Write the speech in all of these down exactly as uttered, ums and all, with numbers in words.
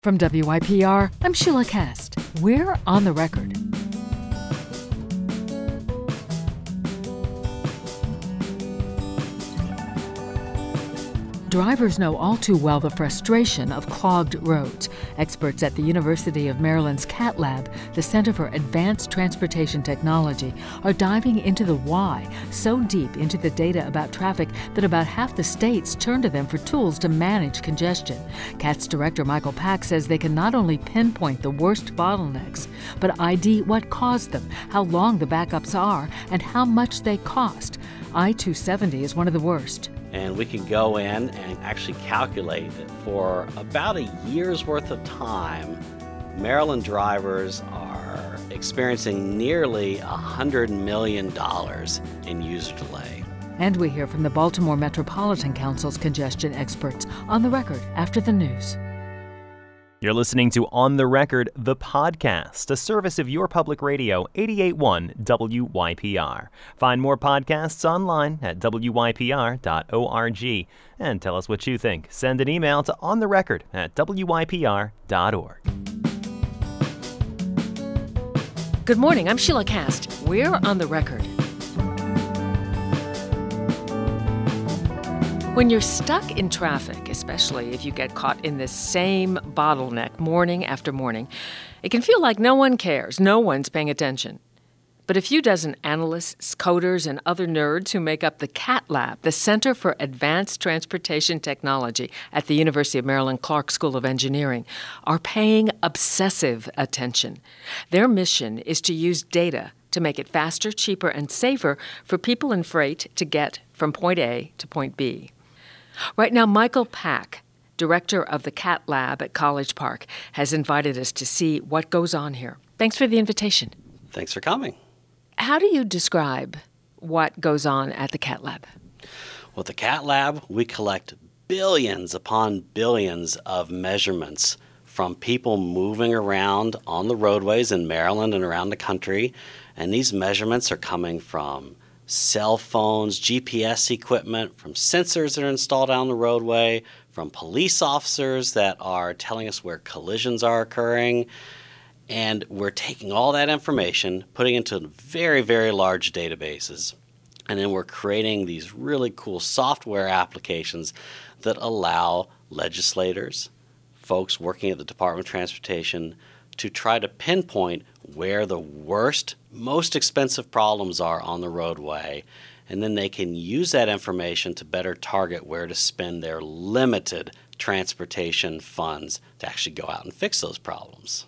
From W Y P R, I'm Sheila Kast. We're on the record. Drivers know all too well the frustration of clogged roads. Experts at the University of Maryland's CAT Lab, the Center for Advanced Transportation Technology, are diving into the why, so deep into the data about traffic that about half the states turn to them for tools to manage congestion. CAT's director Michael Pack says they can not only pinpoint the worst bottlenecks, but I D what caused them, how long the backups are, and how much they cost. I two seventy is one of the worst. And we can go in and actually calculate that for about a year's worth of time, Maryland drivers are experiencing nearly one hundred million dollars in user delay. And we hear from the Baltimore Metropolitan Council's congestion experts on the record after the news. You're listening to On the Record, the podcast, a service of your public radio, eighty-eight point one W Y P R. Find more podcasts online at W Y P R dot org. And tell us what you think. Send an email to ontherecord at W Y P R dot org. Good morning, I'm Sheila Kast. We're on the record. When you're stuck in traffic, especially if you get caught in the same bottleneck morning after morning, it can feel like no one cares, no one's paying attention. But a few dozen analysts, coders, and other nerds who make up the CAT Lab, the Center for Advanced Transportation Technology at the University of Maryland Clark School of Engineering, are paying obsessive attention. Their mission is to use data to make it faster, cheaper, and safer for people in freight to get from point A to point B. Right now, Michael Pack, director of the CAT Lab at College Park, has invited us to see what goes on here. Thanks for the invitation. Thanks for coming. How do you describe what goes on at the CAT Lab? Well, at the CAT Lab, we collect billions upon billions of measurements from people moving around on the roadways in Maryland and around the country. And these measurements are coming from cell phones, G P S equipment, from sensors that are installed on the roadway, from police officers that are telling us where collisions are occurring. And we're taking all that information, putting it into very, very large databases, and then we're creating these really cool software applications that allow legislators, folks working at the Department of Transportation, to try to pinpoint where the worst, most expensive problems are on the roadway, and then they can use that information to better target where to spend their limited transportation funds to actually go out and fix those problems.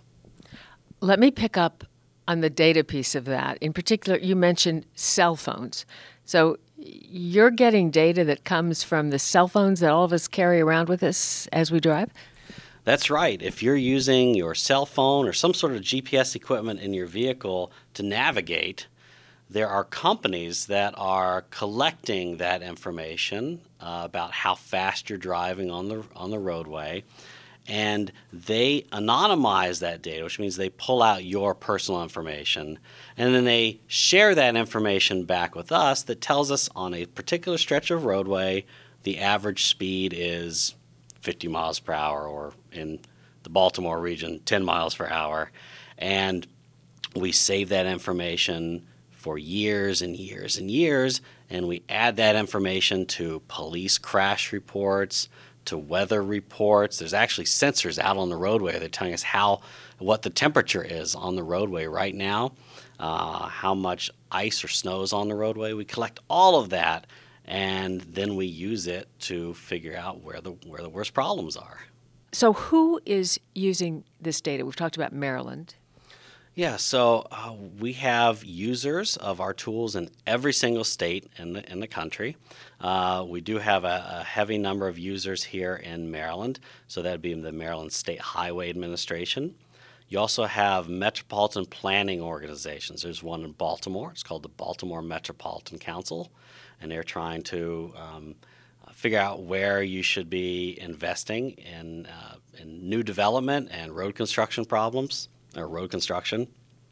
Let me pick up on the data piece of that. In particular, you mentioned cell phones. So you're getting data that comes from the cell phones that all of us carry around with us as we drive? That's right. If you're using your cell phone or some sort of G P S equipment in your vehicle to navigate, there are companies that are collecting that information uh, about how fast you're driving on the on the roadway, and they anonymize that data, which means they pull out your personal information, and then they share that information back with us that tells us on a particular stretch of roadway the average speed is fifty miles per hour, or in the Baltimore region, ten miles per hour. And we save that information for years and years and years, and we add that information to police crash reports, to weather reports. There's actually sensors out on the roadway that are telling us how, what the temperature is on the roadway right now, uh, how much ice or snow is on the roadway. We collect all of that, and then we use it to figure out where the where the worst problems are. So who is using this data? We've talked about Maryland. Yeah, so uh, we have users of our tools in every single state in the in the country. Uh, we do have a, a heavy number of users here in Maryland, so that would be the Maryland State Highway Administration. You also have metropolitan planning organizations. There's one in Baltimore. It's called the Baltimore Metropolitan Council, and they're trying to um, figure out where you should be investing in, uh, in new development and road construction problems, or road construction.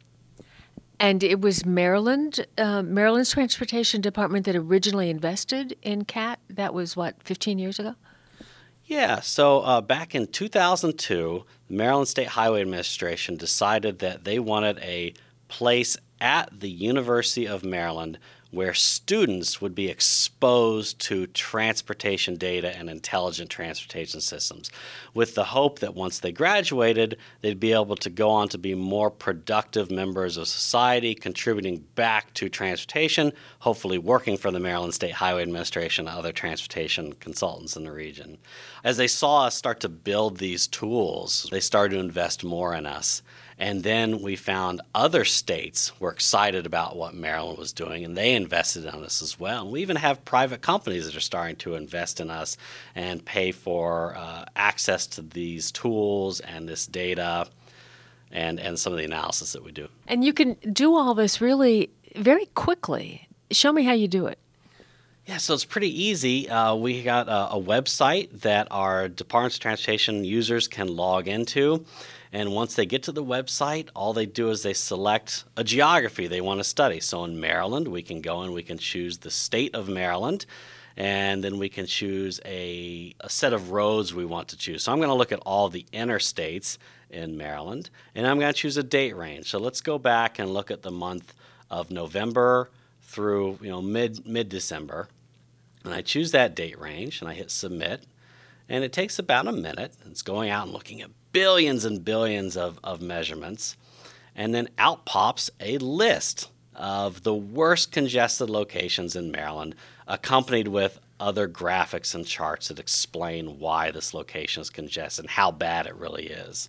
And it was Maryland, uh, Maryland's Transportation Department that originally invested in CAT. That was, what, fifteen years ago? Yeah, so uh, back in two thousand two, the Maryland State Highway Administration decided that they wanted a place at the University of Maryland where students would be exposed to transportation data and intelligent transportation systems, with the hope that once they graduated, they'd be able to go on to be more productive members of society, contributing back to transportation, hopefully working for the Maryland State Highway Administration and other transportation consultants in the region. As they saw us start to build these tools, they started to invest more in us. And then we found other states were excited about what Maryland was doing, and they invested in us as well. And we even have private companies that are starting to invest in us and pay for uh, access to these tools and this data and, and some of the analysis that we do. And you can do all this really very quickly. Show me how you do it. Yeah, so it's pretty easy. Uh, we got a, a website that our Department of Transportation users can log into. And once they get to the website, all they do is they select a geography they want to study. So in Maryland, we can go and we can choose the state of Maryland, and then we can choose a, a set of roads we want to choose. So I'm going to look at all the interstates in Maryland, and I'm going to choose a date range. So let's go back and look at the month of November through you know mid mid-December. And I choose that date range, and I hit submit. And it takes about a minute. It's going out and looking at billions and billions of, of measurements. And then out pops a list of the worst congested locations in Maryland, accompanied with other graphics and charts that explain why this location is congested and how bad it really is.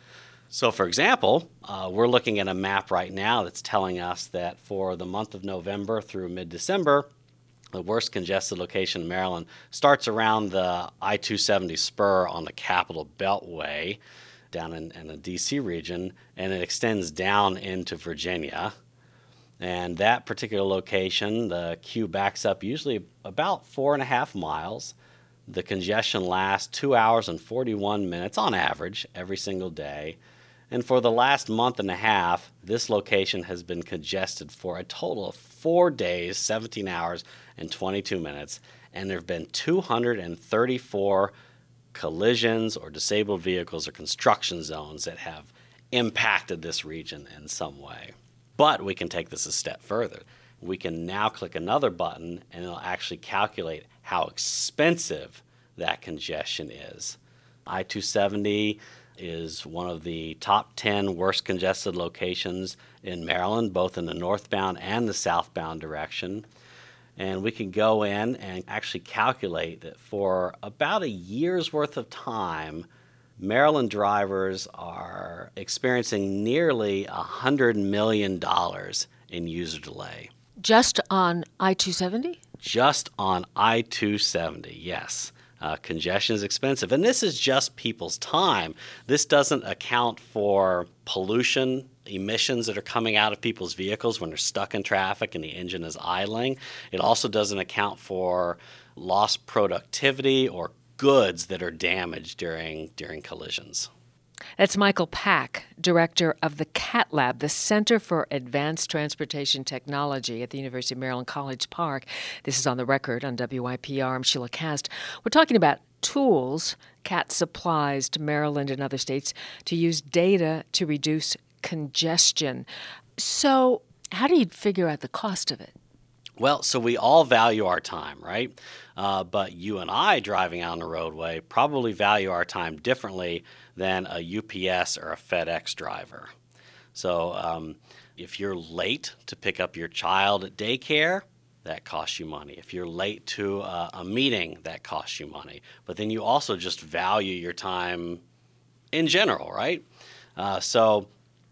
So, for example, uh, we're looking at a map right now that's telling us that for the month of November through mid-December, the worst congested location in Maryland starts around the I two seventy spur on the Capitol Beltway down in, in the D C region, and it extends down into Virginia. And that particular location, the queue backs up usually about four and a half miles. The congestion lasts two hours and forty-one minutes on average every single day. And for the last month and a half, this location has been congested for a total of four days, seventeen hours, and twenty-two minutes. And there have been two hundred thirty-four collisions or disabled vehicles or construction zones that have impacted this region in some way. But we can take this a step further. We can now click another button, and it'll actually calculate how expensive that congestion is. I two seventy is one of the top ten worst congested locations in Maryland, both in the northbound and the southbound direction. And we can go in and actually calculate that for about a year's worth of time, Maryland drivers are experiencing nearly one hundred million dollars in user delay. Just on I two seventy? Just on I two seventy, yes. Uh, congestion is expensive. And this is just people's time. This doesn't account for pollution, emissions that are coming out of people's vehicles when they're stuck in traffic and the engine is idling. It also doesn't account for lost productivity or goods that are damaged during, during collisions. That's Michael Pack, director of the CAT Lab, the Center for Advanced Transportation Technology at the University of Maryland College Park. This is On the Record on W Y P R. I'm Sheila Cast. We're talking about tools CAT supplies to Maryland and other states to use data to reduce congestion. So how do you figure out the cost of it? Well, so we all value our time, right? Uh, but you and I driving on the roadway probably value our time differently than a U P S or a FedEx driver. So um, if you're late to pick up your child at daycare, that costs you money. If you're late to uh, a meeting, that costs you money. But then you also just value your time in general, right? Uh, so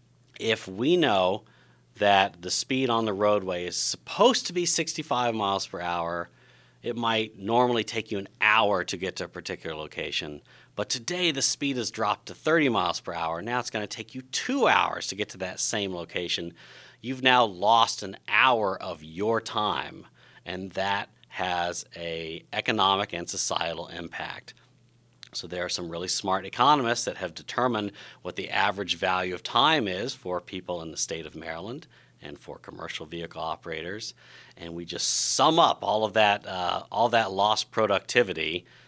if we know that the speed on the roadway is supposed to be sixty-five miles per hour, it might normally take you an hour to get to a particular location. But today the speed has dropped to thirty miles per hour. Now it's going to take you two hours to get to that same location. You've now lost an hour of your time, and that has an economic and societal impact. So there are some really smart economists that have determined what the average value of time is for people in the state of Maryland and for commercial vehicle operators. And we just sum up all of that, uh, all that lost productivity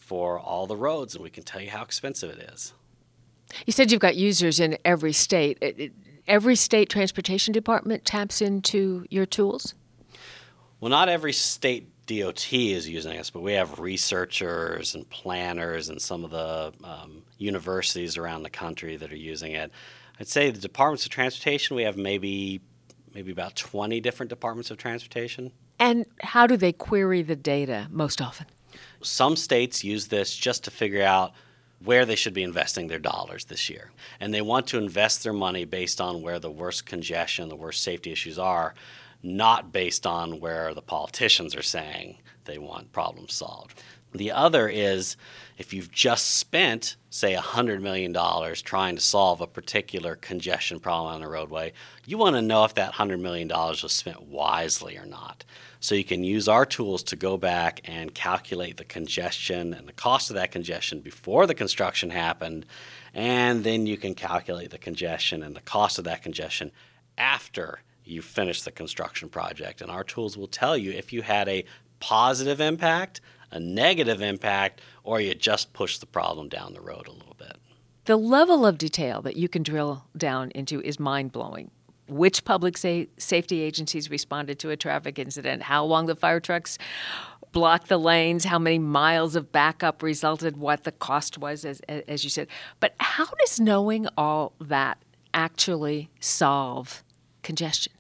for all the roads, and we can tell you how expensive it is. You said you've got users in every state. It, it, every state transportation department taps into your tools? Well, not every state D O T is using us, but we have researchers and planners and some of the um, universities around the country that are using it. I'd say the departments of transportation, we have maybe maybe about twenty different departments of transportation. And how do they query the data most often? Some states use this just to figure out where they should be investing their dollars this year. And they want to invest their money based on where the worst congestion, the worst safety issues are, not based on where the politicians are saying they want problems solved. The other is if you've just spent, say, one hundred million dollars trying to solve a particular congestion problem on a roadway, you want to know if that one hundred million dollars was spent wisely or not. So you can use our tools to go back and calculate the congestion and the cost of that congestion before the construction happened, and then you can calculate the congestion and the cost of that congestion after you finish the construction project. And our tools will tell you if you had a positive impact, a negative impact, or you just push the problem down the road a little bit. The level of detail that you can drill down into is mind-blowing. Which public sa- safety agencies responded to a traffic incident, how long the fire trucks blocked the lanes, how many miles of backup resulted, what the cost was, as, as you said. But how does knowing all that actually solve congestion?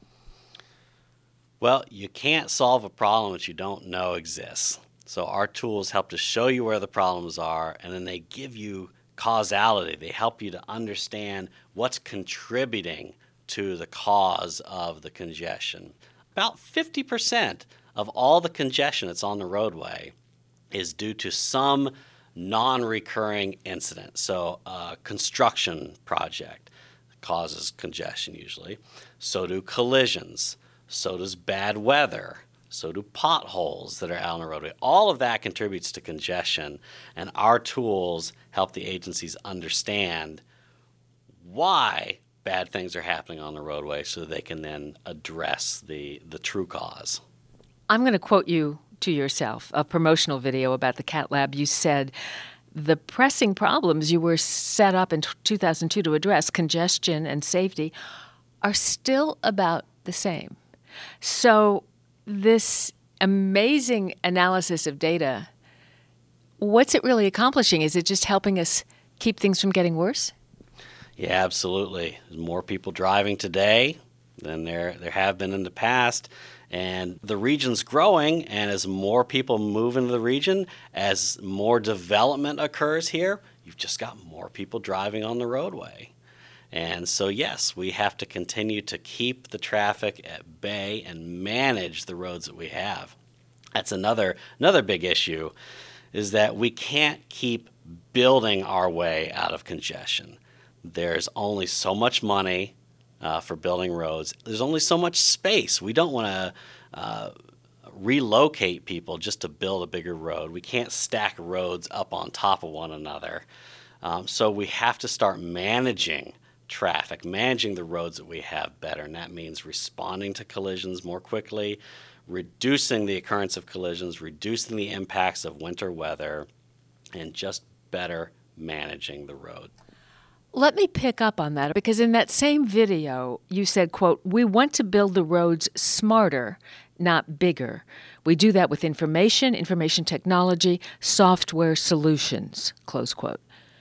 Well, you can't solve a problem that you don't know exists. So our tools help to show you where the problems are, and then they give you causality. They help you to understand what's contributing to the cause of the congestion. About fifty percent of all the congestion that's on the roadway is due to some non-recurring incident. So a construction project causes congestion usually. So do collisions. So does bad weather. So do potholes that are out on the roadway. All of that contributes to congestion, and our tools help the agencies understand why bad things are happening on the roadway so they can then address the, the true cause. I'm going to quote you to yourself, a promotional video about the Cat Lab. You said, the pressing problems you were set up in two thousand two to address, congestion and safety, are still about the same. So this amazing analysis of data, what's it really accomplishing? Is it just helping us keep things from getting worse? Yeah, absolutely. There's more people driving today than there there have been in the past, and the region's growing, and as more people move into the region, as more development occurs here, you've just got more people driving on the roadway. And so, yes, we have to continue to keep the traffic at bay and manage the roads that we have. That's another another big issue, is that we can't keep building our way out of congestion. There's only so much money uh, for building roads. There's only so much space. We don't want to uh, relocate people just to build a bigger road. We can't stack roads up on top of one another. Um, so we have to start managing traffic, managing the roads that we have better, and that means responding to collisions more quickly, reducing the occurrence of collisions, reducing the impacts of winter weather, and just better managing the road. Let me pick up on that, because in that same video, you said, quote, we want to build the roads smarter, not bigger. We do that with information, information technology, software solutions, close quote.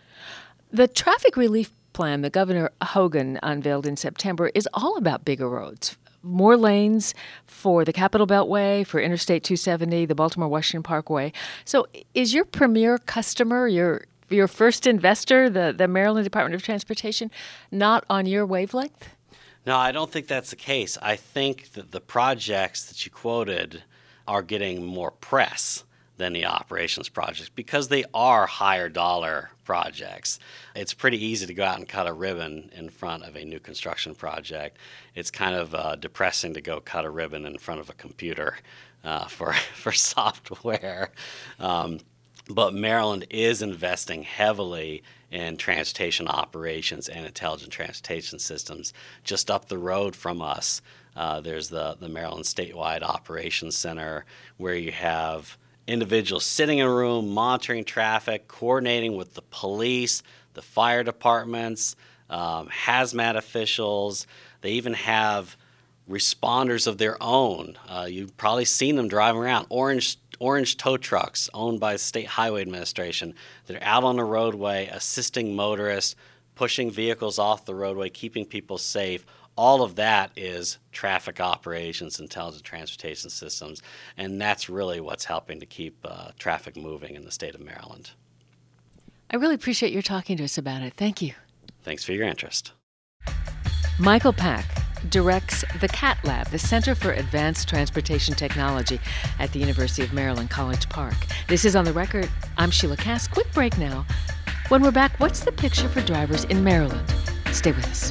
The traffic relief plan that Governor Hogan unveiled in September is all about bigger roads, more lanes for the Capitol Beltway, for Interstate two seventy, the Baltimore-Washington Parkway. So is your premier customer, your your first investor, the, the Maryland Department of Transportation, not on your wavelength? No, I don't think that's the case. I think that the projects that you quoted are getting more press than the operations projects because they are higher dollar projects. It's pretty easy to go out and cut a ribbon in front of a new construction project. It's kind of uh, depressing to go cut a ribbon in front of a computer uh, for, for software. Um, But Maryland is investing heavily in transportation operations and intelligent transportation systems. Just up the road from us, uh, there's the, the Maryland Statewide Operations Center, where you have individuals sitting in a room, monitoring traffic, coordinating with the police, the fire departments, um, hazmat officials. They even have responders of their own. Uh, you've probably seen them driving around, orange orange tow trucks owned by the State Highway Administration that are out on the roadway assisting motorists, pushing vehicles off the roadway, keeping people safe. All of that is traffic operations, intelligent transportation systems, and that's really what's helping to keep uh, traffic moving in the state of Maryland. I really appreciate your talking to us about it. Thank you. Thanks for your interest. Michael Pack directs the CAT Lab, the Center for Advanced Transportation Technology at the University of Maryland, College Park. This is On the Record. I'm Sheila Cass. Quick break now. When we're back, what's the picture for drivers in Maryland? Stay with us.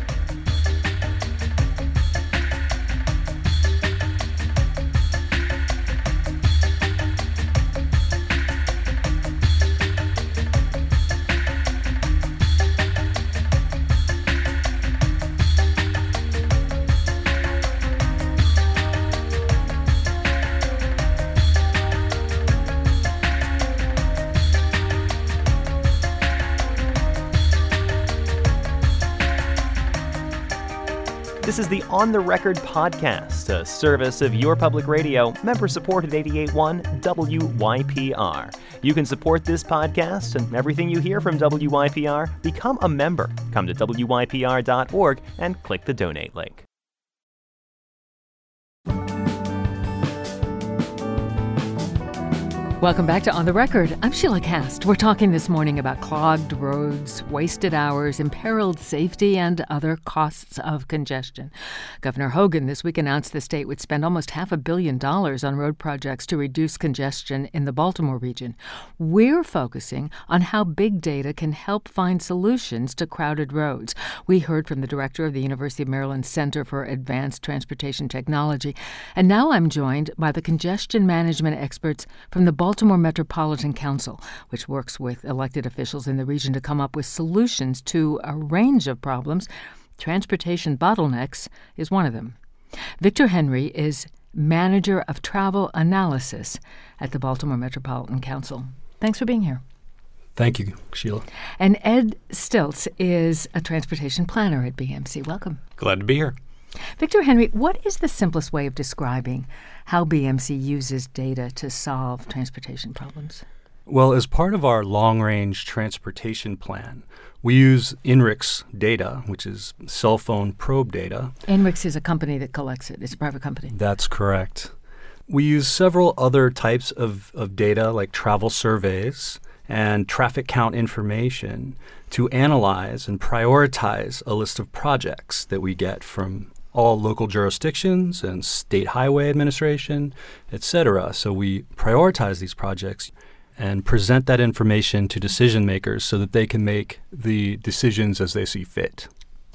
This is the On the Record podcast, a service of your public radio, member-supported eighty-eight point one W Y P R. You can support this podcast and everything you hear from W Y P R. Become a member. Come to W Y P R dot org and click the donate link. Welcome back to On the Record. I'm Sheila Cast. We're talking this morning about clogged roads, wasted hours, imperiled safety, and other costs of congestion. Governor Hogan this week announced the state would spend almost half a billion dollars on road projects to reduce congestion in the Baltimore region. We're focusing on how big data can help find solutions to crowded roads. We heard from the director of the University of Maryland Center for Advanced Transportation Technology, and now I'm joined by the congestion management experts from the Baltimore Baltimore Metropolitan Council, which works with elected officials in the region to come up with solutions to a range of problems. Transportation bottlenecks is one of them. Victor Henry is Manager of Travel Analysis at the Baltimore Metropolitan Council. Thanks for being here. Thank you, Sheila. And Ed Stiltz is a transportation planner at B M C. Welcome. Glad to be here. Victor Henry, what is the simplest way of describing how B M C uses data to solve transportation problems? Well, as part of our long-range transportation plan, we use I N R I X data, which is cell phone probe data. I N R I X is a company that collects it. It's a private company. That's correct. We use several other types of, of data, like travel surveys and traffic count information, to analyze and prioritize a list of projects that we get from all local jurisdictions and state highway administration, et cetera. So we prioritize these projects and present that information to decision makers so that they can make the decisions as they see fit.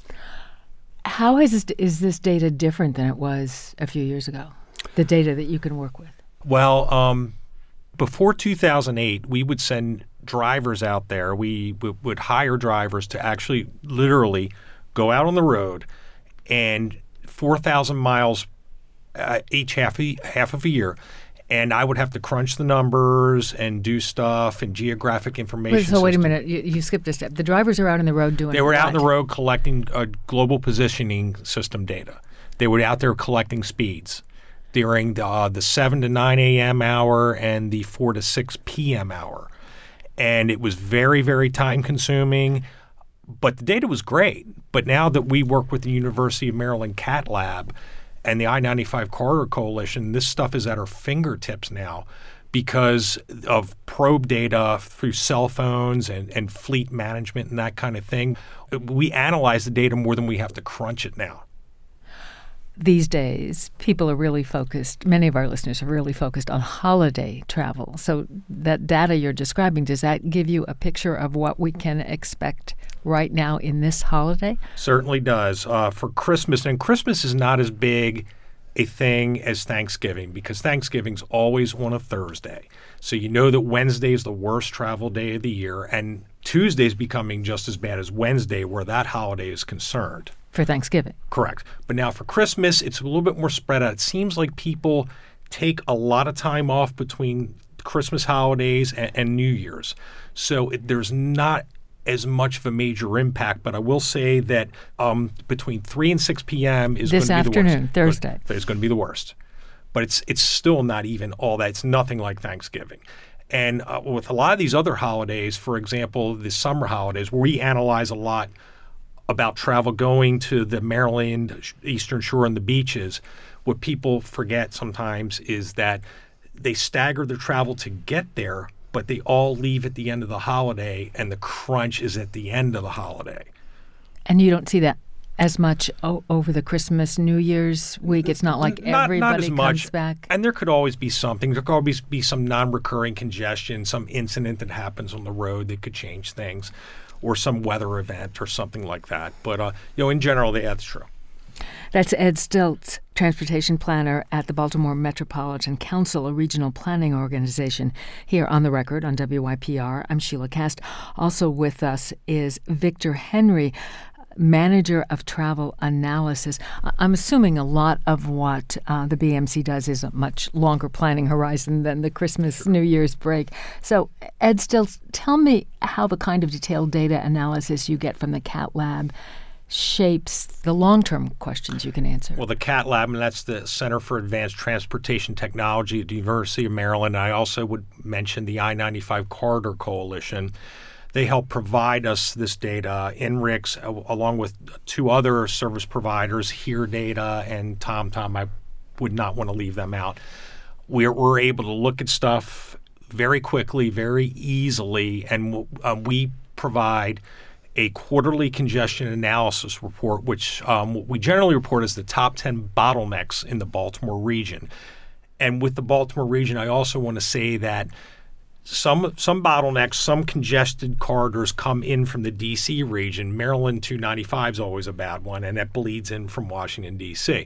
How is this, is this data different than it was a few years ago, the data that you can work with? Well, um, before two thousand eight, we would send drivers out there. We w- would hire drivers to actually literally go out on the road and four thousand miles uh, each half a, half of a year. And I would have to crunch the numbers and do stuff and geographic information. Wait, so wait a system. minute. You, you skipped a step. The drivers are out on the road doing They were out what? on the road collecting uh, global positioning system data. They were out there collecting speeds during the, uh, the seven to nine a.m. hour and the four to six p.m. hour. And it was very, very time consuming. But the data was great. But now that we work with the University of Maryland CAT Lab and the I ninety-five Corridor Coalition, this stuff is at our fingertips now because of probe data through cell phones and, and fleet management and that kind of thing. We analyze the data more than we have to crunch it now. These days, people are really focused, many of our listeners are really focused on holiday travel. So that data you're describing, does that give you a picture of what we can expect right now in this holiday? Certainly does. Uh, for Christmas, and Christmas is not as big a thing as Thanksgiving because Thanksgiving's always on a Thursday. So you know that Wednesday is the worst travel day of the year, and Tuesday's becoming just as bad as Wednesday where that holiday is concerned. For Thanksgiving. Correct. But now for Christmas, it's a little bit more spread out. It seems like people take a lot of time off between Christmas holidays and, and New Year's. So it, there's not as much of a major impact, but I will say that um, between three and six p.m. is this going to be the worst. afternoon, Thursday. It's going to be the worst. But it's it's still not even all that. It's nothing like Thanksgiving. And uh, with a lot of these other holidays, for example, the summer holidays, where we analyze a lot about travel going to the Maryland Eastern Shore and the beaches, what people forget sometimes is that they stagger their travel to get there, but they all leave at the end of the holiday, and the crunch is at the end of the holiday. And you don't see that as much o- over the Christmas, New Year's week? It's not like not, everybody not as comes much. back? And there could always be something. There could always be some non-recurring congestion, some incident that happens on the road that could change things, or some weather event or something like that. But, uh, you know, in general, that's true. That's Ed Stelz, transportation planner at the Baltimore Metropolitan Council, a regional planning organization, here on the record on W Y P R. I'm Sheila Cast. Also with us is Victor Henry, manager of travel analysis. I'm assuming a lot of what uh, the B M C does is a much longer planning horizon than the Christmas, New Year's break. So, Ed Stelz, tell me how the kind of detailed data analysis you get from the CAT Lab shapes the long-term questions you can answer. Well, the CAT Lab, and that's the Center for Advanced Transportation Technology at the University of Maryland. I also would mention the I ninety-five Corridor Coalition. They help provide us this data. N R I C S, along with two other service providers, Here Data and TomTom, I would not want to leave them out. We're, we're able to look at stuff very quickly, very easily, and um, we provide a quarterly congestion analysis report, which um, we generally report as the top ten bottlenecks in the Baltimore region. And with the Baltimore region, I also want to say that some some bottlenecks, some congested corridors come in from the D C region. Maryland two ninety-five is always a bad one, and that bleeds in from Washington, D C.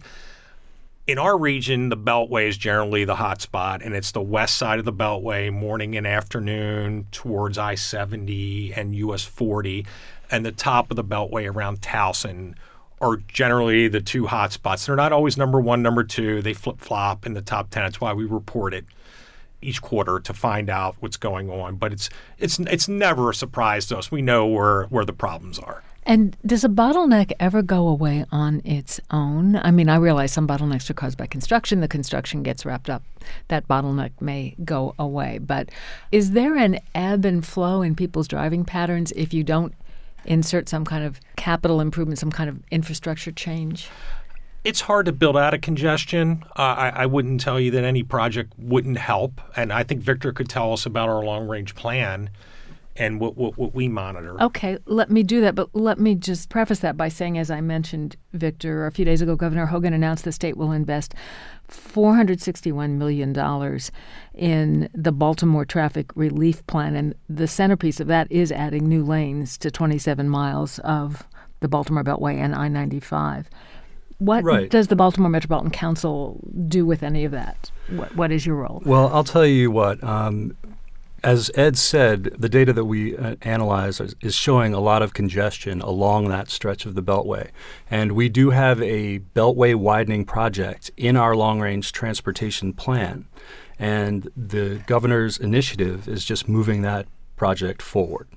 In our region, the Beltway is generally the hot spot, and it's the west side of the Beltway, morning and afternoon, towards I seventy and U S forty, and the top of the Beltway around Towson are generally the two hot spots. They're not always number one, number two. They flip-flop in the top ten. That's why we report it each quarter to find out what's going on. But it's it's it's never a surprise to us. We know where, where the problems are. And does a bottleneck ever go away on its own? I mean, I realize some bottlenecks are caused by construction. The construction gets wrapped up. That bottleneck may go away. But is there an ebb and flow in people's driving patterns if you don't insert some kind of capital improvement, some kind of infrastructure change? It's hard to build out a congestion. Uh, I, I wouldn't tell you that any project wouldn't help. And I think Victor could tell us about our long-range plan and what, what, what we monitor. Okay, let me do that. But let me just preface that by saying, as I mentioned, Victor, a few days ago, Governor Hogan announced the state will invest four hundred sixty-one million dollars in the Baltimore Traffic Relief Plan. And the centerpiece of that is adding new lanes to twenty-seven miles of the Baltimore Beltway and I ninety-five. What right. does the Baltimore Metropolitan Council do with any of that? What, what is your role? Well, I'll tell you what. Um, as Ed said, the data that we uh, analyze is, is showing a lot of congestion along that stretch of the Beltway. And we do have a Beltway widening project in our long-range transportation plan. And the governor's initiative is just moving that project forward.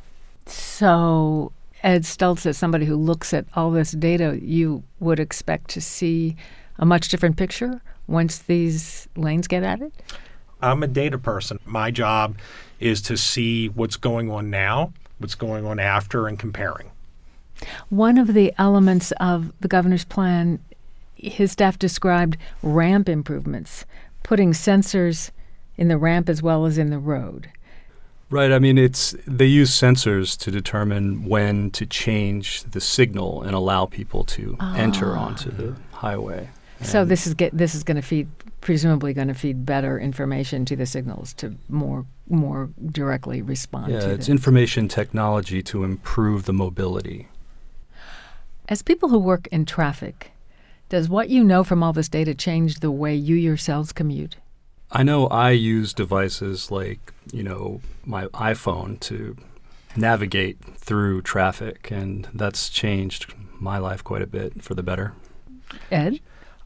So Ed Stelz, as somebody who looks at all this data, you would expect to see a much different picture once these lanes get added? I'm a data person. My job is to see what's going on now, what's going on after, and comparing. One of the elements of the governor's plan, his staff described ramp improvements, putting sensors in the ramp as well as in the road. Right. I mean, it's they use sensors to determine when to change the signal and allow people to oh. enter onto the highway. So this is get, this is going to feed, presumably going to feed better information to the signals to more more directly respond yeah, to it's the, information technology to improve the mobility. As people who work in traffic, does what you know from all this data change the way you yourselves commute? I know I use devices like, you know, my iPhone to navigate through traffic, and that's changed my life quite a bit for the better. Ed?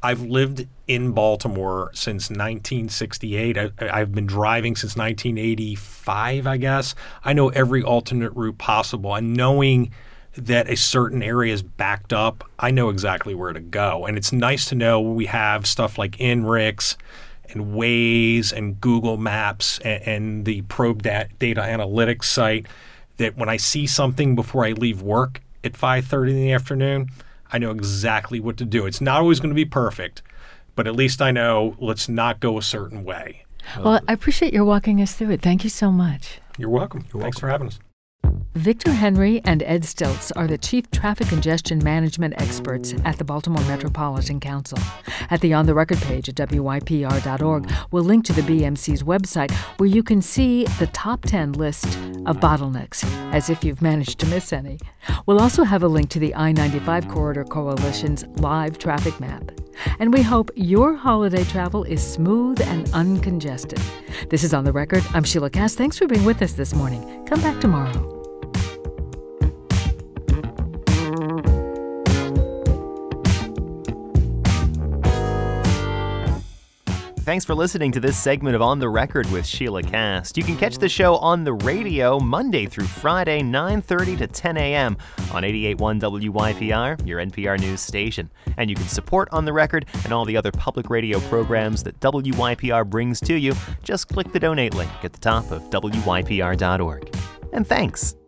I've lived in Baltimore since nineteen sixty-eight. I, I've been driving since nineteen eighty-five, I guess. I know every alternate route possible. And knowing that a certain area is backed up, I know exactly where to go. And it's nice to know we have stuff like INRIX and Waze and Google Maps and, and the Probe da- Data Analytics site, that when I see something before I leave work at five thirty in the afternoon, I know exactly what to do. It's not always going to be perfect, but at least I know let's not go a certain way. Well, I appreciate your walking us through it. Thank you so much. You're welcome. You're Thanks welcome. for having us. Victor Henry and Ed Stilts are the Chief Traffic Congestion Management experts at the Baltimore Metropolitan Council. At the On the Record page at W Y P R dot org, we'll link to the B M C's website where you can see the top ten list of bottlenecks, as if you've managed to miss any. We'll also have a link to the I ninety-five Corridor Coalition's live traffic map. And we hope your holiday travel is smooth and uncongested. This is On the Record. I'm Sheila Cass. Thanks for being with us this morning. Come back tomorrow. Thanks for listening to this segment of On the Record with Sheila Cast. You can catch the show on the radio Monday through Friday, nine thirty to ten a.m. on eighty-eight point one W Y P R, your N P R news station. And you can support On the Record and all the other public radio programs that W Y P R brings to you. Just click the donate link at the top of W Y P R dot org. And thanks.